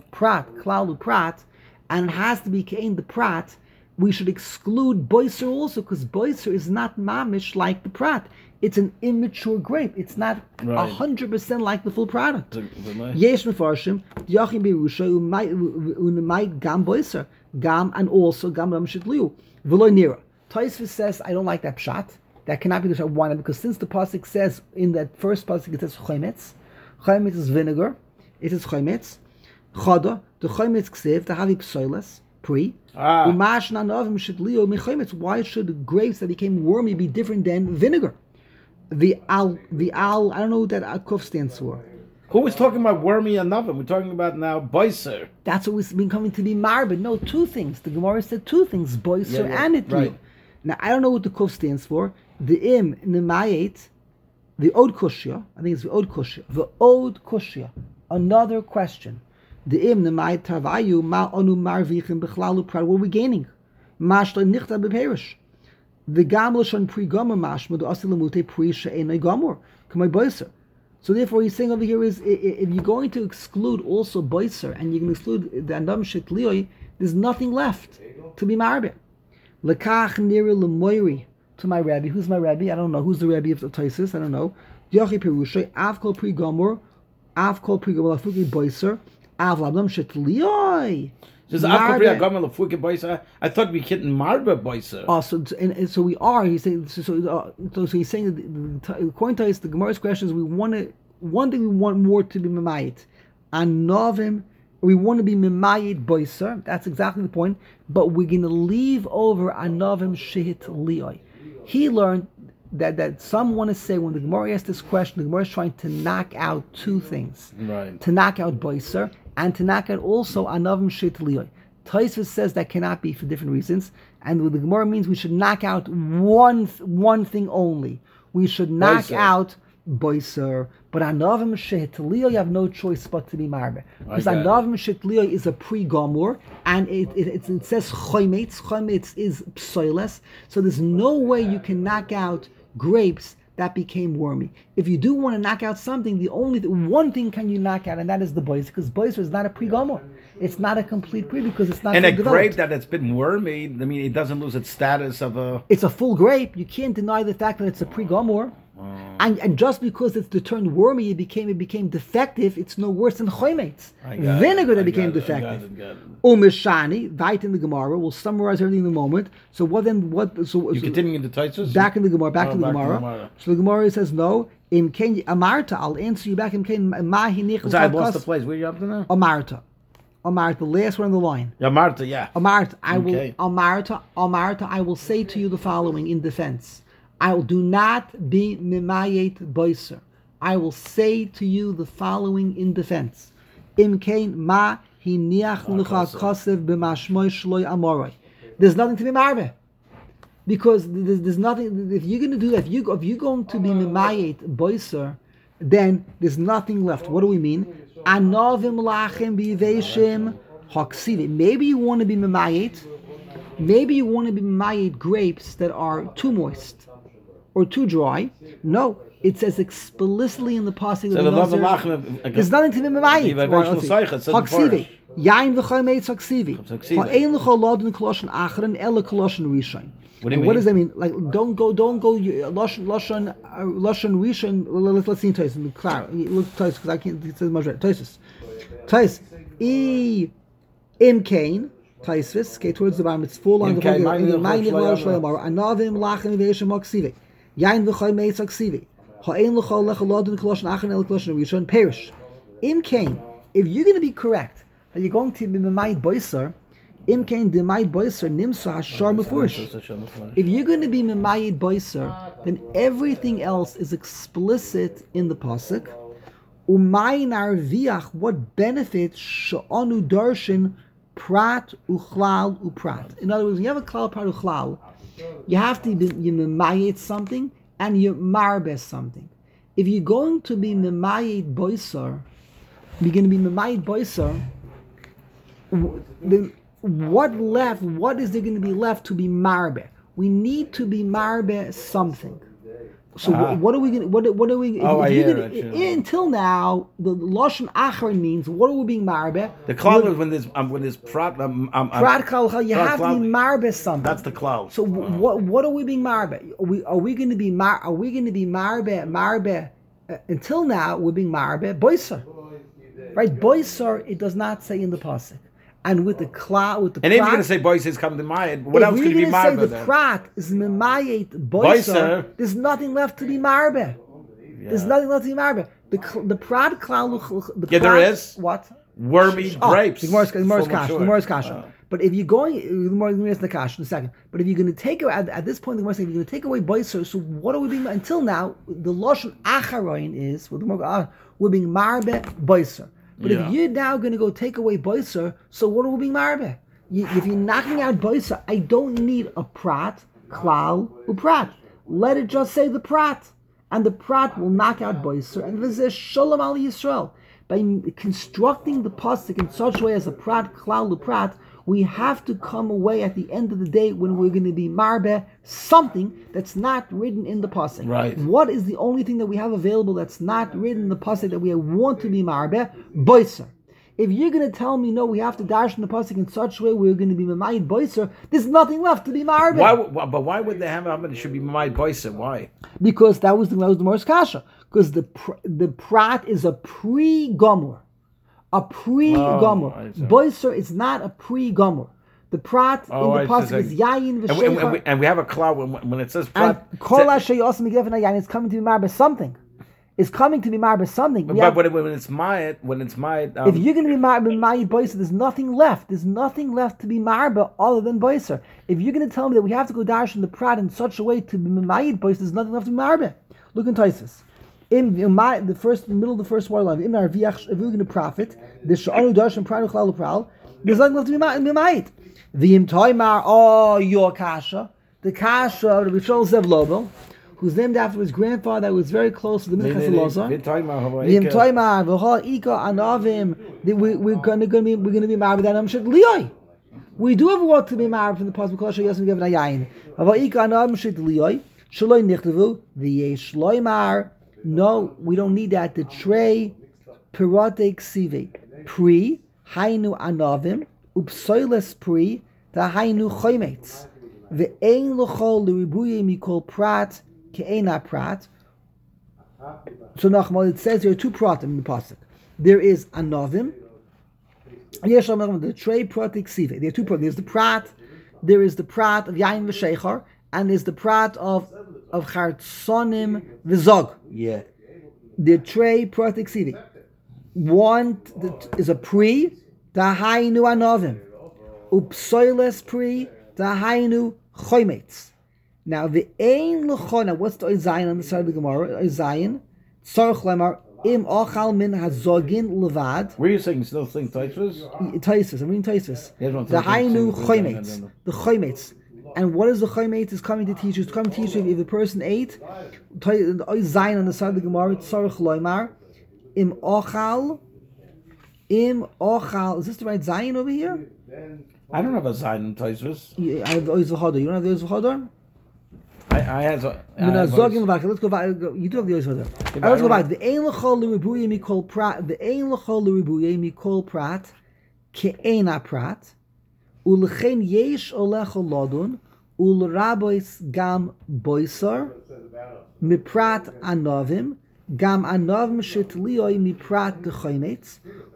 klalu prat, and it has to be kain the prat, we should exclude boiser also because boiser is not mamish like the prat. It's an immature grape. It's not 100% like the full product. Yesh mefarshim yachim berusha u'nemay gam boiser gam and also gam ram shitliu v'loy nira. Tosfos says I don't like that pshat. That cannot be the wine because since the pasuk says in that first pasuk it says chometz, chometz is vinegar, it is chometz, chada, the chometz ksiv, the havi psoilas, pri, umash nanavim shitliu mechometz. Why should the grapes that became wormy be different than vinegar? The al, I don't know what that kuf stands for. Who was talking about wormy and nothing? We're talking about now boiser. That's what was been coming to be marbid. No, two things. The Gemara said two things, boiser and itliu. Right. Now I don't know what the kuf stands for. The im nemayet, the od kushya. I think it's the od kushya. The od kushya. Another question. The im nemayet tavayu ma onu marvichim bechlalu prad. What are we gaining? Mashla nichta beperish. The gamlashon pre gomer mashma the asilamute pre she'enay gomer. Kamay boiser. So therefore, he's saying over here is if you're going to exclude also boiser and you can exclude the andam shetlioi, there's nothing left to be marbe. Lekach nira lemoiri. To my rabbi. Who's my rabbi? I don't know. Who's the rabbi of the Tosfos? I don't know. Yachi perushay avkol pri gomor afuki boiser avlablam shetlioi. Just avkol pri gomor afuki boiser. I thought we couldn't marbe boiser. Oh, so we are. He's saying so he's saying that according to us, the Gemara's question is one thing we want more to be memayit and novim. We want to be memayit boiser. That's exactly the point. But we're going to leave over anovim shehit lioi. He learned that some want to say when the Gemara asked this question, the Gemara is trying to knock out two things. Right. To knock out boiser and to knock out also anavim shit liyoi. Tosfos says that cannot be for different reasons, and the Gemara means we should knock out one thing only. We should knock out boiser, but anavim shehetliyo, you have no choice but to be marbe, because anavim shehetliyo is a pre-gomor, and it says chometz. Chometz is psoiles, so there's no way you can knock out grapes that became wormy. If you do want to knock out something, one thing can you knock out, and that is the boiser, because boiser is not a pre-gomor. It's not a complete pre because it's not. And a developed. grape that it's been wormy, I mean, it doesn't lose its status of a. It's a full grape. You can't deny the fact that it's a pre-gomor. And just because it's turned wormy, it became defective. It's no worse than chometz, vinegar that became defective. Umeshani, right in the Gemara. We'll summarize everything in a moment. So what then? So you continuing in the Tosfos? Back in the Gemara. Back to the Gemara. So the Gemara says no. Amarta. I'll answer you back. I lost the place. Where are you up to now? Amarta, the last one on the line. Amarta, yeah. Amarta, I will say to you the following in defense. I will do not be mimayet boiser. I will say to you the following in defense. Imkein ma hiniach lucha kosev b'mashmoy shloi amoroi. There's nothing to be marbe. Because there's nothing, if you're going to do that, if you're going to be mimayet boiser, then there's nothing left. What do we mean? Anovim lachem b'yiveshim haksivi. Maybe you want to be mimayet. Maybe you want to be mimayet grapes that are too moist or too dry. No, it says explicitly in the pasuk. There's nothing to be mimayet. Haksivi. Yain v'chometz haksivi. Ha'ein l'chol lodin koloshen achron ela koloshen rishon. What does that mean? Like, don't go. Lashon rishon. Let's see Tosfos. Clear. Look Tosfos because I can't. It says much right. Tosfos. Imkain. Tosfos. Okay, towards the bottom. It's full on the bottom. Anavim lachem v'yeshem haksivi. Yain v'chometz haksivi. Ha'ein l'chol lodin koloshen achron ela koloshen rishon. Perish. Imkain. If you're going to be correct that you're going to be Mimayit boiser. Imkain Mimayit boiser nimsa hashar mefurish. If you're going to be Mimayit boiser, then everything else is explicit in the pasuk. Umayin arviach, what benefit she'anu darshan prat uchlal uprat. In other words, when you have a klal prat uchlal, you have to be Mimayit something and you marbes something. If you're going to be Mimayit boiser, you're going to be Mimayit boiser, then what is there going to be left to be marbe? We need to be marbe something. So what are we going? What are we? Until now, the lashon achar means what are we being marbe? The klal is when there's prat. Prat klal. You have to be marbe something. That's the klal. So what are we being marbe? Are we going to be marbe? Until now, we're being marbe boiser, right? Boiser. It does not say in the pasuk. And with the cloud, with the and if you're going to say boiser is come to mayit, what else could you be marbe? If we're going to say the prat is mimayet boiser, there's nothing left to be marbe. Yeah. There's nothing left to be marbe. The prat cloud. There is what wormy grapes. The Gemara's kasha. But if you're going, the Gemara's the kasha in a second. But if you're going to take away at this point, the Gemara saying if you're going to take away boiser, so what are we being? Until now, the lashon acharoin is we're being marbe boiser. But if you're now going to go take away boiser, so what are we being marbe? If you're knocking out boiser, I don't need a prat, klal, uprat. Let it just say the prat. And the prat will knock out boiser. And this is shalom al Yisrael. By constructing the pasuk in such a way as a prat, klal, uprat, we have to come away at the end of the day when we're going to be marbe something that's not written in the pasuk. Right. What is the only thing that we have available that's not written in the pasuk that we want to be marbe? Boiser. If you're going to tell me no, we have to dash in the pasuk in such a way we're going to be mamayit boiser, there's nothing left to be marbe. Why would they have it should be mamayit boiser? Why? Because that was the Morris Kasha. Because the prat is a pre-gomor. A pre-gomor. Boiser is not a pre-gomor. The prat in the pasuk is yayin v'sheicha. And we have a cloud when it says prat. And kol asher yosem migefen yayin is coming to be marbe something. It's coming to be marbe something. But when it's mayit, if you're going to be marbe boiser, there's nothing left. There's nothing left to be marbe other than boiser. If you're going to tell me that we have to go dash in the prat in such a way to be mayit boiser, there's nothing left to be marbe. Look in Tosfos. In the middle of the first word line, if we're going to profit, the sha'anu darshan prat uchlal upral, There's nothing left to be made. V'im toimar, oh, your kasha. The kasha of Rabbi Shol Zev Lobel, who's named after his grandfather that was very close to the Minchas Elazar. V'im toimar, v'chol ika anavim, we're gonna be married with Anam Lioi. We do have a word to be married from the Pasuk Kol Asher Yosem Gevin Hayayin. V'chol ika anavim Shet Lioi, Shaloi Nichtavu, V'yesh Loimar. No, we don't need that. The tray, Pirate Ksive, Pri, Hainu Anavim, Upsoiles Pri, the Hainu Choymetz. Ve'ein L'chol L'ribuye Mikol Prat, Ke'ena Prat. So Nachmal, it says there are two pratim in the pasuk. There is Anavim, the tray Prat Ksive. There are two pratim. There's the Prat, there is the Prat of Yain V'Sheichar, and there's the Prat of Chartsonim V'Zog. Yeah. The tray Prat Ksive. One is a Pri, Dahainu Anavim. Upsoiles Pri, Dahainu Choymetz. Now the Ein L'chona, what's the Zayin on the side of the Gemara? Zayin, Tzarech Lemar, Im Ochal Min Hazogin Levad. Were you saying still think Taisvus? Taisvus, I'm reading Taisvus. Dahainu Choymetz. The Choymetz. And what is the Choymetz is coming to teach you? It's coming to teach you if the person ate, Zayin on the side of the Gemara, Tzarech Lemar, Im Ochal, is this the right Zayin over here? I don't have a sign in Taisvus. I have the Oiz V'chodor. You don't have the Oiz V'chodor? I have. Let's go back. You do have the Oiz V'chodor. Let's go back. The Ein L'chol L'ribuye Mikol Prat. The Ein L'chol L'ribuye Mikol Prat. Ke'ena Prat. U'lechen yesh olecho lodun. U'l'rabois gam boisar. Miprat anovim. Gam anovim shetlioi miprat dechoymetz.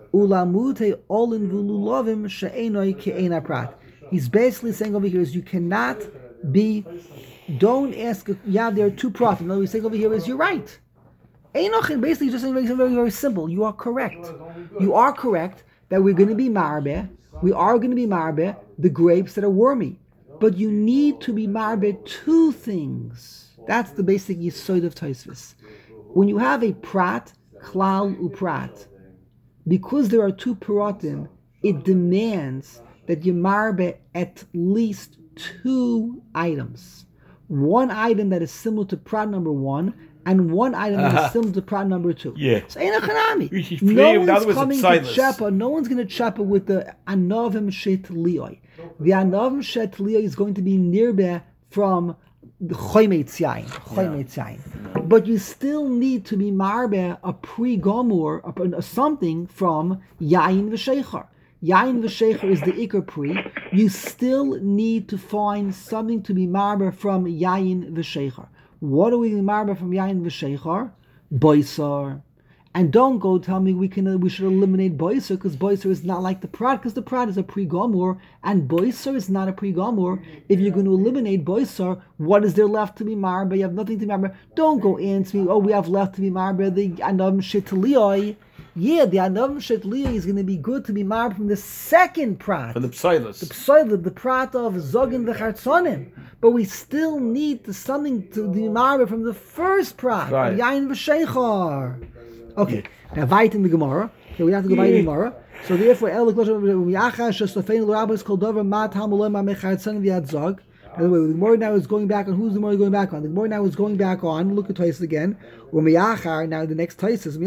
He's basically saying over here is you cannot be, don't ask, yeah, there are two prophets. No, he's saying over here is you're right. Einochin basically just saying very, very simple. You are correct. You are correct that we're going to be marbe. We are going to be marbe the grapes that are wormy. But you need to be marbe two things. That's the basic yesod of Taisvus. When you have a prat, klal uprat, because there are two piratim, it demands that you marbe at least two items. One item that is similar to prat number one, and one item that is similar to prat number two. Yeah. So no one's coming to chepa. No one's going to chepa with the anovim shet lioi. The anovim shet lioi is going to be nearby from the choymetz yain. But you still need to be marbe a pre-gomor, something from yain v'sheichar. Yain v'sheichar is the ikar pre. You still need to find something to be marbe from yain v'sheichar. What are we marbe from yain v'sheichar? Boisar. And don't go tell me we should eliminate boiser because boiser is not like the prat because the prat is a pre-gomor and boiser is not a pre-gomor. If you're going to eliminate boiser, what is there left to be marbe? You have nothing to be marbe. Don't go into me. Oh, we have left to be marbe the anavim shetlioi. Yeah, the anavim shetlioi is going to be good to be marbe from the second prat. From the psilus. The prat of zogin v'chartzonim. But we still need something to be marbe from the first prat. Right. Yain v'sheichar. Okay, now wait in the Gemara. Okay, we have to go by the Gemara. So therefore, the Gemara now is going back on who's the Gemara going back on. The Gemara now is going back on. Look at Taisus again. Now the next Taisus.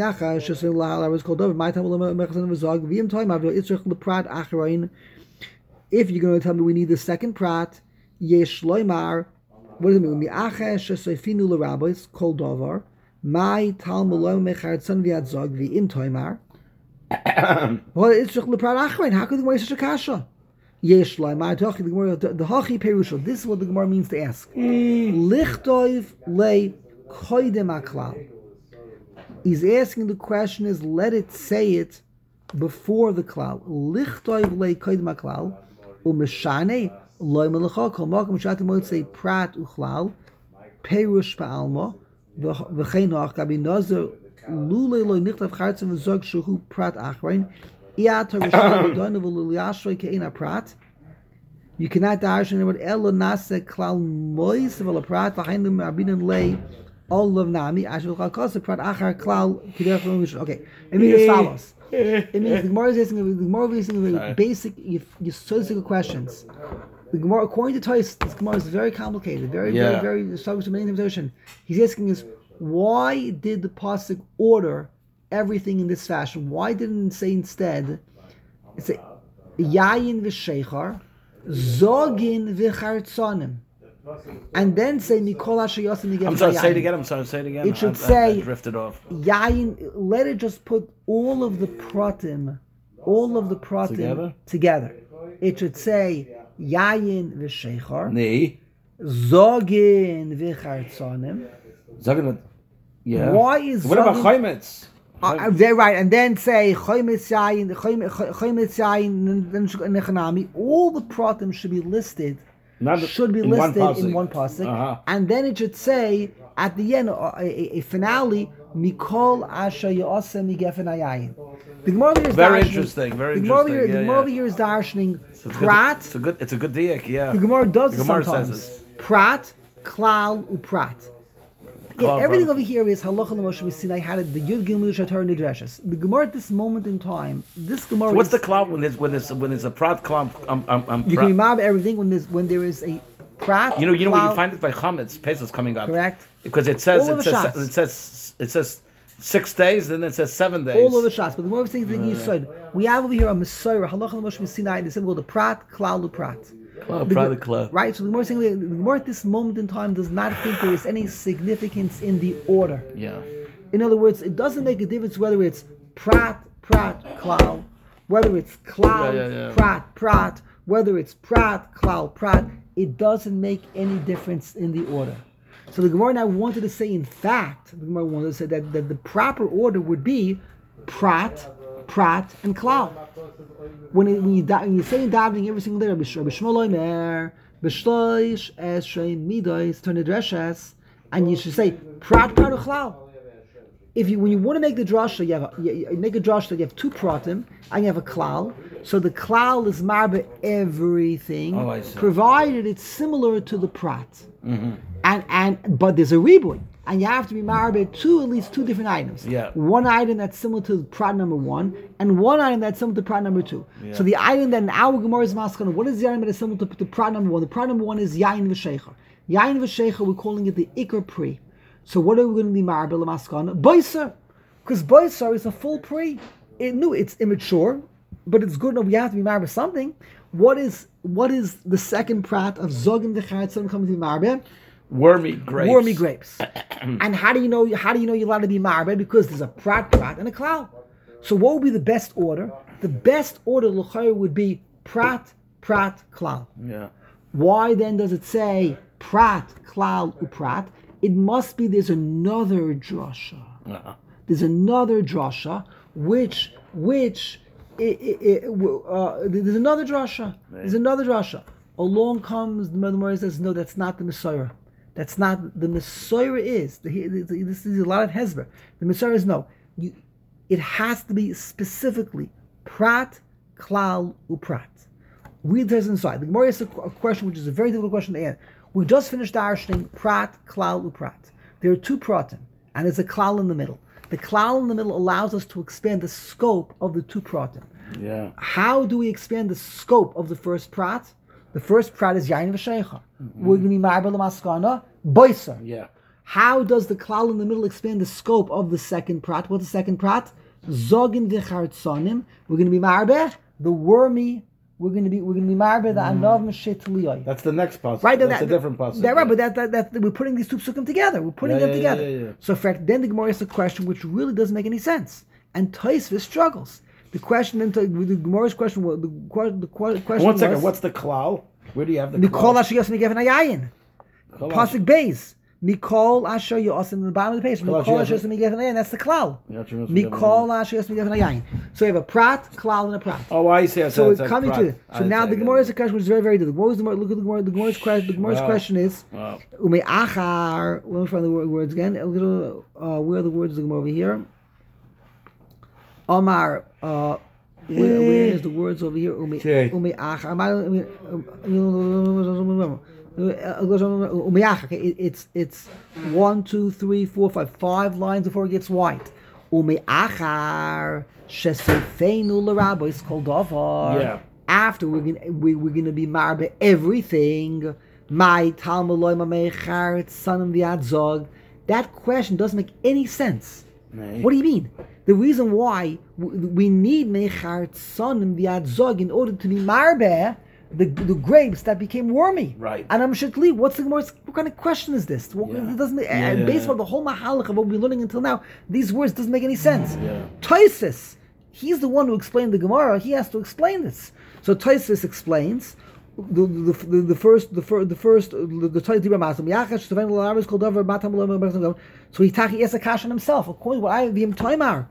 If you're going to tell me we need the second prat, yesh loymar. What does it mean? Kol davar. My Talmud mechartzan v'adzog v'im toimar. Well, it's just leprat achrein. How could the Gemara such a kasha? Yesh loymar tochi the Gemara the hachi perusha. This is what the Gemara means to ask. Lichtoiv le koidem aklal. He's asking the question is let it say it before the klal. Lichtoiv le koidem aklal umeshane loy melachol kol makom shatim moed say prat uchlal perush ba'alma. V'cheinoch gabi nozer lule loy nichtav chartzim v'zog shehu prat achrein iata rishon v'doinu v'luliyashroi ke'ena prat. You cannot darshan about elo nase klal mois v'la prat v'cheinu ma'abinan lei Olav Nami, Ashul Chalkosa, Prat Achar Klal, Kiderach Rishon. Okay, it means as follows. It means the Gemara is asking basic, physical questions. The Gemara, according to Tais, this Gemara is very complicated, very subject to many interpretation. He's asking us, why did the pasuk order everything in this fashion? Why didn't it say instead, it's a Yayin v'Sheichar, Zogin v'Chartzonim, and then say Mikol Asher Yosim Yigef. I'm sorry, say it again. It should say I drifted off. Yayin. Let it just put all of the pratim together. It should say Yayin v'Sheichar, Zogin v'Chartzonim. Zogin, yeah. Why is what about Chaimetz? They're right, and then say Chaimetz Yayin, Nechanami. All the pratim should be listed. In one pasuk, and then it should say at the end a finale. Mikol Asher Yosem Migefen Hayayin. The Gemara here is very interesting. The Gemara here is darshaning prat. It's a good diak. Yeah. The Gemara does the Gemara sometimes. Says Prat, klal, uprat. Everything over here is halacha l'moshe v'sinai. Had it the yud gimel shatar nidreshes. The Gemara at this moment in time, this Gemara. So what's the klal when there's a prat klal? You can remember everything when there is a prat. You know when you find it by chametz, Pesach's coming up. Correct. Because it says 6 days, then it says 7 days. All of the shots. But the more things that you said, we have over here a Messiah, halacha l'moshe v'sinai. They said, well, the prat, klal, uprat. Right, so the more at this moment in time does not think there is any significance in the order. Yeah. In other words, it doesn't make a difference whether it's prat, klal, whether it's klal, prat, whether it's prat, klal, prat. It doesn't make any difference in the order. So the Gemara now wanted to say, in fact, the Gemara wanted to say that the proper order would be prat, and klal. When you say in davening every single day, Rabbi Shmuel Omer, B'shloish Esrei Midos Tornidreshes, and you should say prat klal. When you want to make the drasha, you make a drasha that you have two pratim and you have a klal. So the klal is marbe everything, provided it's similar to the prat. Mm-hmm. But there's a ribui. And you have to be married at least two different items. Yeah. One item that's similar to prat number 1, and one item that's similar to prat number 2. Yeah. So the item that in our Gemara is maskana, what is the item that is similar to prat number 1? The prat number 1 is yayin v'sheicha. Yayin v'sheicha, we're calling it the ikar pri. So what are we going to be married maskana? Boiser, because boiser is a full pri. It's immature, but it's good enough. We have to be married with something. What is the second prat of zogin v'chartzon coming to be married? Wormy grapes. And how do you know you're allowed to be married? Because there's a prat, and a klal. So what would be the best order? The best order l'chayr would be prat, klal. Yeah. Why then does it say prat, klal, uprat? It must be there's another drasha. Uh-huh. There's another drasha which there's another drasha. There's another drasha. Along comes the Gemara says, no, that's not the Messiah. That's not the Messiah is. This is a lot of hezber. The Messiah is no. It has to be specifically prat, klal, uprat. Read this inside. The Gemara has a question which is a very difficult question to answer. We just finished darshaning prat, klal, uprat. There are two pratim, and there's a klal in the middle. The klal in the middle allows us to expand the scope of the two pratim. Yeah. How do we expand the scope of the first prat? The first prat is yayin v'sheicha. We're going to be ma'aber l'maskana, boiser. Yeah. How does the klal in the middle expand the scope of the second prat? What's the second prat? Zogin v'chartzonim. We're going to be ma'aber the wormy. We're going to be ma'aber the anav m'shet liyoi. That's the next pasuk. Right. That's a different pasuk. Right, but that we're putting these two psukim together. We're putting them together. Yeah. So, in fact, then the Gemara asks a question which really doesn't make any sense, and Tosfos struggles. The question then, the Gemara's question was the question. 1 second. What's the klal? Where do you have the Mikol klal? Asher Yosem Migefen Hayayin. Pasuk Beis. Mikol Asher Yosem in the bottom of the page. Mikol Asher Yosem Migefen Hayayin. That's the klal. Mikol Asher Yosem Migefen Hayayin. So you have a prat, klal, and a prat. Oh, I see. So it's coming to it. So now the Gemara is a question which is very, very difficult. Look at the Gemara. The Gemara's question is Umei Achar. Let me find the words again. Where are the words of the Gemara over here? Omar. Where is the words over here? It's 1, 2, 3, 4, 5, 5 lines before it gets white. Umeachar shesefeinu l'rabos kol davar. Yeah. After we're gonna be marbe everything. My Talmud loy mamechar tzanim v'adzog. That question doesn't make any sense. Right. What do you mean? The reason why we need mechar tzanim v'adzog in order to be marbe the grapes that became wormy. Right. And I'm shitli. What's the Gemara's? What kind of question is this? It doesn't. And based on the whole mahalach of what we're learning until now, these words doesn't make any sense. Yeah. Tosfos, he's the one who explained the Gemara. He has to explain this. So Tosfos explains the first so he taki esakash on himself. According to what I have him timer.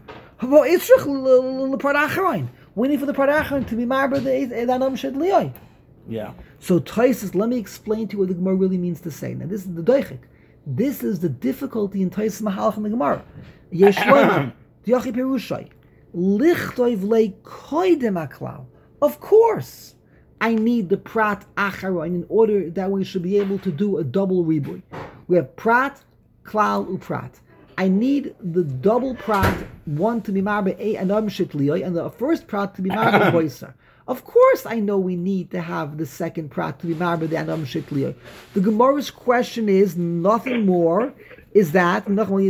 Waiting for the part acharon to be marber the anam shedliyoi. Yeah. So Tosfos, let me explain to you what the Gemara really means to say. Now this is the doichik. This is the difficulty in Tosfos mahalach in the Gemara. Yeshloim diachi perushai lichtoiv le koidem aklal. Of course, I need the prat acharon in order that we should be able to do a double ribui. We have prat, klal, uprat. I need the double prat, one to be marbe and shitlioi, and the first prat to be marbe boiser. Of course, I know we need to have the second prat to be marbe and shitlioi. The Gemara's question is nothing more. Is that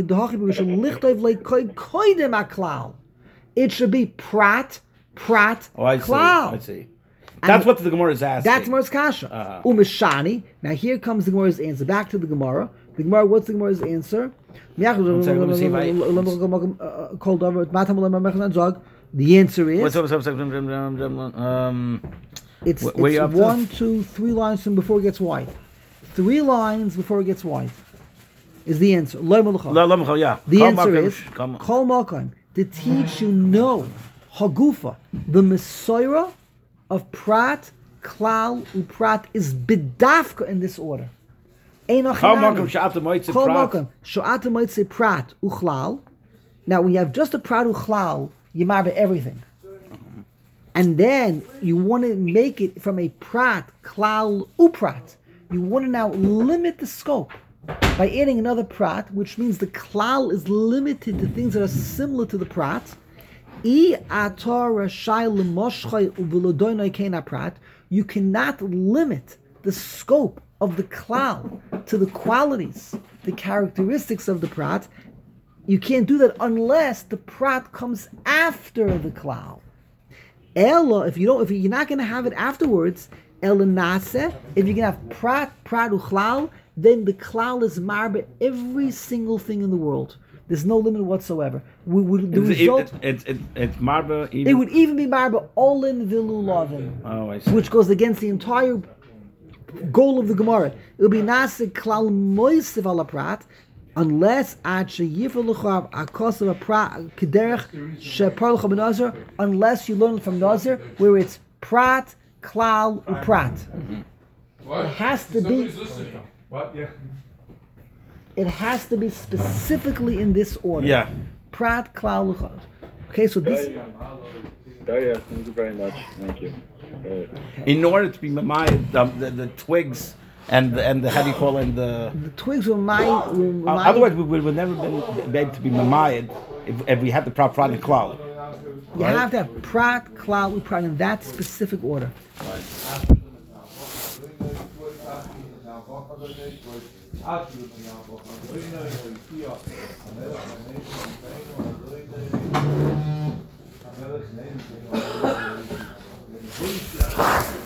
it should be prat, klal. I see. That's what the Gemara is asking. That's Gemara's kasha. Umeshani. Now here comes the Gemara's answer. Back to the Gemara. The Gemara. What's the Gemara's answer? The answer is. It's 1, 2, 3 lines from before it gets white. 3 lines before it gets white is the answer. Yeah. The answer is Kol Malkan to teach you Hagufa, the Messiah of Prat, Klal, Uprat is bidafka in this order. Prat, Uchlal. Now we have just a Prat, Uchlal, Yimarbe everything. And then you want to make it from a Prat, Klal, Uprat. You want to now limit the scope by adding another Prat, which means the Klal is limited to things that are similar to the Prat. You cannot limit the scope of the klal to the qualities, the characteristics of the prat. You can't do that unless the prat comes after the klal. Ella, if you're not going to have it afterwards, ella nase, if you can have prat uchlal, then the klal is marbe every single thing in the world. There's no limit whatsoever. It's marba. It would even be marba olin vilu lavin. Oh, I see. Which goes against the entire goal of the Gemara. It will be nasik klal moisiv ala prat, unless unless you learn it from Nazir, where it's prat, klal, uprat. It has to be. What? Yeah. It has to be specifically in this order. Yeah. Prat, klal, uchad. Okay, so this. Thank you very much. Thank you. In order to be mamayed, the twigs and the how do you call it, the twigs were my. Otherwise, we would have never been able to be mamayed if we had the proper prat and klal. You have to have prat, klal, uprat in that specific order. Right.